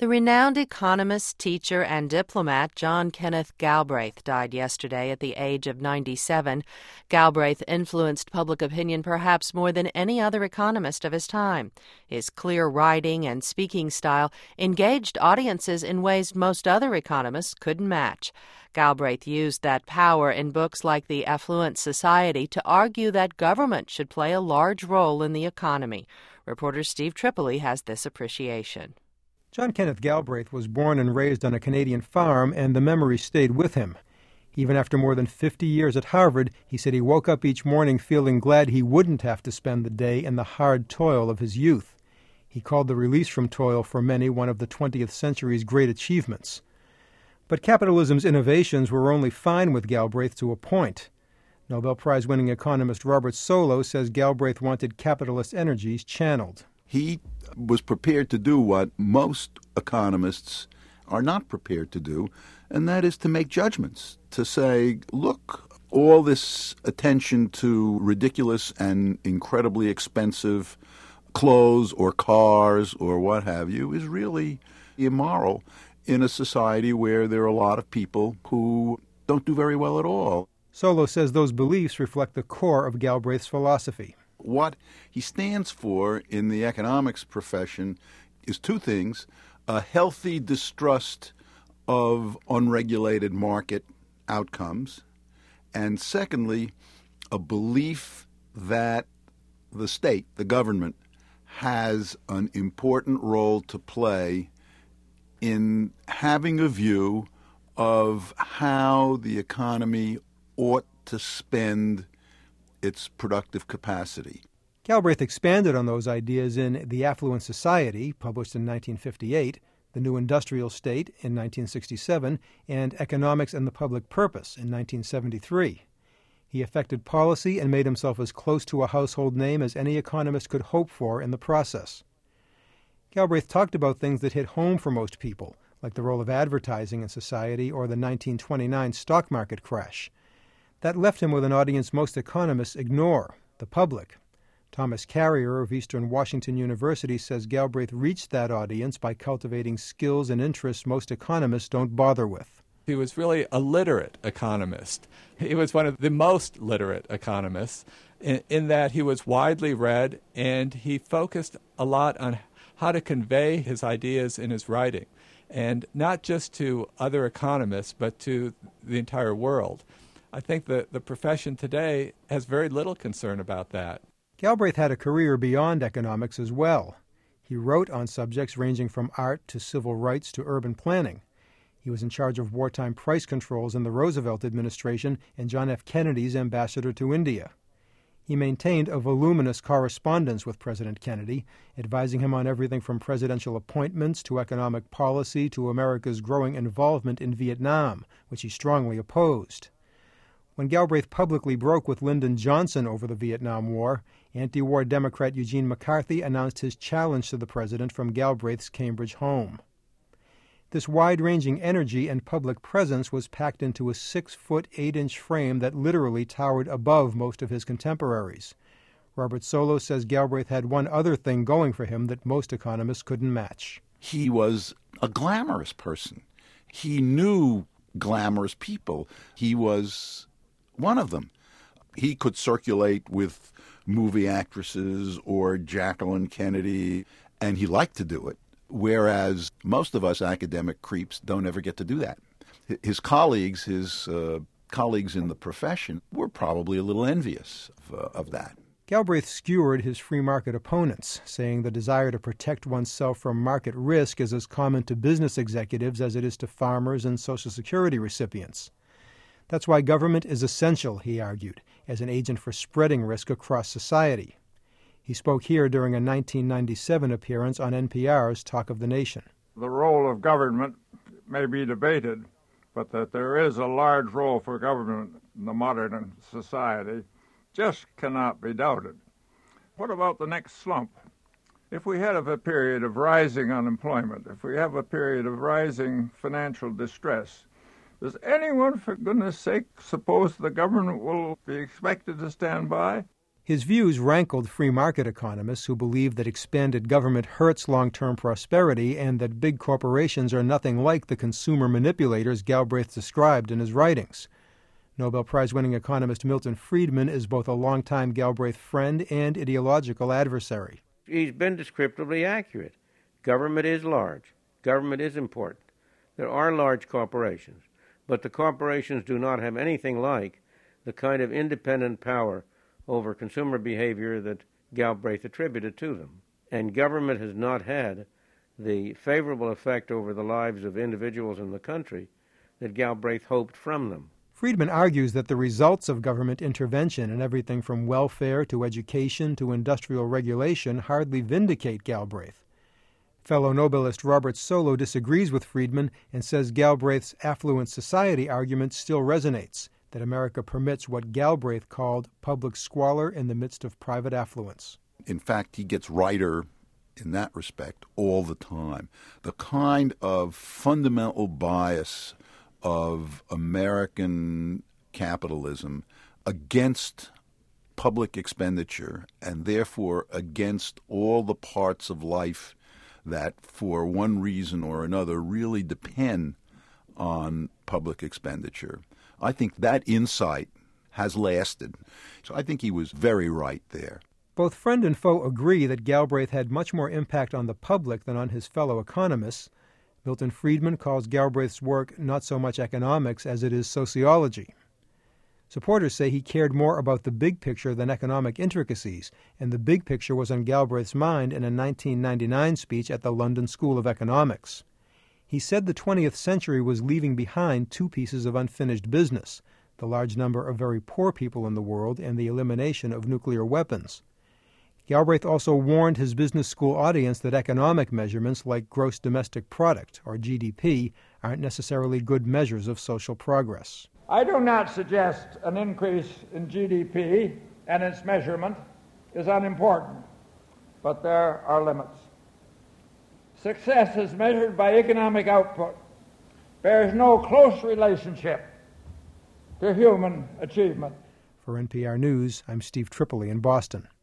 The renowned economist, teacher, and diplomat John Kenneth Galbraith died yesterday at the age of 97. Galbraith influenced public opinion perhaps more than any other economist of his time. His clear writing and speaking style engaged audiences in ways most other economists couldn't match. Galbraith used that power in books like The Affluent Society to argue that government should play a large role in the economy. Reporter Steve Tripoli has this appreciation. John Kenneth Galbraith was born and raised on a Canadian farm, and the memory stayed with him. Even after more than 50 years at Harvard, he said he woke up each morning feeling glad he wouldn't have to spend the day in the hard toil of his youth. He called the release from toil for many one of the 20th century's great achievements. But capitalism's innovations were only fine with Galbraith to a point. Nobel Prize-winning economist Robert Solow says Galbraith wanted capitalist energies channeled. He was prepared to do what most economists are not prepared to do, and that is to make judgments, to say, look, all this attention to ridiculous and incredibly expensive clothes or cars or what have you is really immoral in a society where there are a lot of people who don't do very well at all. Solow says those beliefs reflect the core of Galbraith's philosophy. What he stands for in the economics profession is two things: a healthy distrust of unregulated market outcomes, and secondly, a belief that the state, the government, has an important role to play in having a view of how the economy ought to spend its productive capacity. Galbraith expanded on those ideas in The Affluent Society, published in 1958, The New Industrial State in 1967, and Economics and the Public Purpose in 1973. He affected policy and made himself as close to a household name as any economist could hope for in the process. Galbraith talked about things that hit home for most people, like the role of advertising in society or the 1929 stock market crash. That left him with an audience most economists ignore, the public. Thomas Carrier of Eastern Washington University says Galbraith reached that audience by cultivating skills and interests most economists don't bother with. He was really a literate economist. He was one of the most literate economists in that he was widely read, and he focused a lot on how to convey his ideas in his writing, and not just to other economists, but to the entire world. I think that the profession today has very little concern about that. Galbraith had a career beyond economics as well. He wrote on subjects ranging from art to civil rights to urban planning. He was in charge of wartime price controls in the Roosevelt administration and John F. Kennedy's ambassador to India. He maintained a voluminous correspondence with President Kennedy, advising him on everything from presidential appointments to economic policy to America's growing involvement in Vietnam, which he strongly opposed. When Galbraith publicly broke with Lyndon Johnson over the Vietnam War, anti-war Democrat Eugene McCarthy announced his challenge to the president from Galbraith's Cambridge home. This wide-ranging energy and public presence was packed into a 6-foot, 8-inch frame that literally towered above most of his contemporaries. Robert Solow says Galbraith had one other thing going for him that most economists couldn't match. He was a glamorous person. He knew glamorous people. He was one of them. He could circulate with movie actresses or Jacqueline Kennedy, and he liked to do it, whereas most of us academic creeps don't ever get to do that. His colleagues in the profession were probably a little envious of that. Galbraith skewered his free market opponents, saying the desire to protect oneself from market risk is as common to business executives as it is to farmers and Social Security recipients. That's why government is essential, he argued, as an agent for spreading risk across society. He spoke here during a 1997 appearance on NPR's Talk of the Nation. The role of government may be debated, but that there is a large role for government in the modern society just cannot be doubted. What about the next slump? If we have a period of rising unemployment, if we have a period of rising financial distress, does anyone, for goodness sake, suppose the government will be expected to stand by? His views rankled free market economists who believe that expanded government hurts long-term prosperity and that big corporations are nothing like the consumer manipulators Galbraith described in his writings. Nobel Prize-winning economist Milton Friedman is both a longtime Galbraith friend and ideological adversary. He's been descriptively accurate. Government is large. Government is important. There are large corporations, but the corporations do not have anything like the kind of independent power over consumer behavior that Galbraith attributed to them. And government has not had the favorable effect over the lives of individuals in the country that Galbraith hoped from them. Friedman argues that the results of government intervention in everything from welfare to education to industrial regulation hardly vindicate Galbraith. Fellow Nobelist Robert Solow disagrees with Friedman and says Galbraith's affluent society argument still resonates, that America permits what Galbraith called public squalor in the midst of private affluence. In fact, he gets righter in that respect all the time. The kind of fundamental bias of American capitalism against public expenditure and therefore against all the parts of life that for one reason or another really depend on public expenditure. I think that insight has lasted. So I think he was very right there. Both friend and foe agree that Galbraith had much more impact on the public than on his fellow economists. Milton Friedman calls Galbraith's work not so much economics as it is sociology. Supporters say he cared more about the big picture than economic intricacies, and the big picture was on Galbraith's mind in a 1999 speech at the London School of Economics. He said the 20th century was leaving behind two pieces of unfinished business, the large number of very poor people in the world and the elimination of nuclear weapons. Galbraith also warned his business school audience that economic measurements like gross domestic product, or GDP, aren't necessarily good measures of social progress. I do not suggest an increase in GDP and its measurement is unimportant, but there are limits. Success as measured by economic output bears no close relationship to human achievement. For NPR News, I'm Steve Tripoli in Boston.